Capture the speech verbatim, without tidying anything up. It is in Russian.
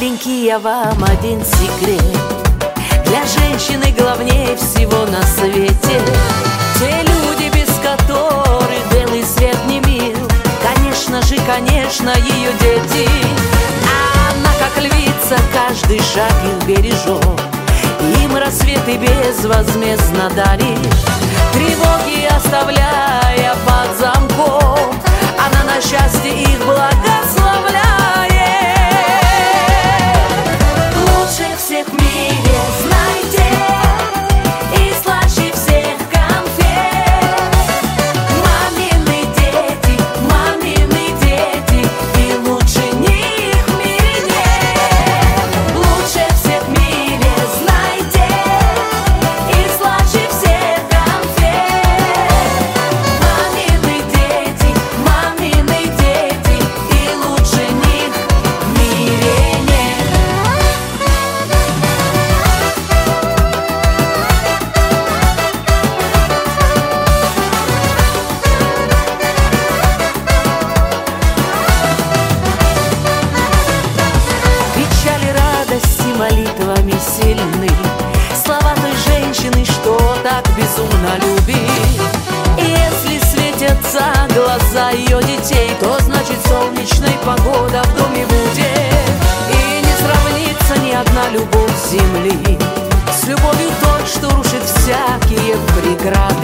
Маленький, я вам один секрет. Для женщины главнее всего на свете те люди, без которых белый свет не мил. Конечно же, конечно, ее дети. А она, как львица, каждый шаг их бережет. Им рассветы безвозмездно дарит, тревоги оставляя под замком. Она на счастье их благословляет. Лучше всех в мире, знайте, и слаще всех конфет. Мамины дети, мамины дети, и лучше них в мире нет. Лучше всех в мире, знайте, и слаще всех конфет. Мамины дети, мамины дети, и лучше них в мире нет. Печали, радости молитвами сильны слова той женщины, что так безумно любит. И если светятся глаза ее детей, то значит солнечной погода в доме будет. И не сравнится ни одна любовь земли с любовью той, что рушит всякие преграды.